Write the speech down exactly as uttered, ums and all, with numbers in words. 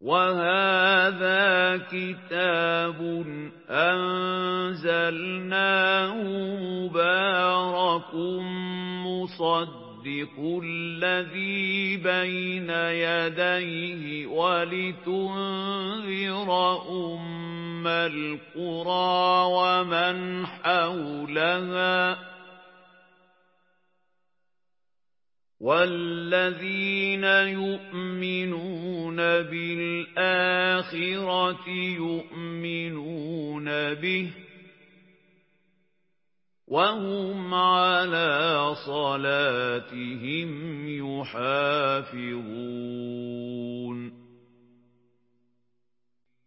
وَهَٰذَا كِتَابٌ أَنزَلْنَاهُ مُبَارَكٌ مُّصَدِّقُ الَّذِي بَيْنَ يَدَيْهِ وَلِتُنذِرَ أُمَّ الْقُرَىٰ وَمَنْ حَوْلَهَا ۚ وَالَّذِينَ يُؤْمِنُونَ بِالْآخِرَةِ يُؤْمِنُونَ بِهِ ۖ وَهُمْ عَلَىٰ صَلَاتِهِمْ يُحَافِظُونَ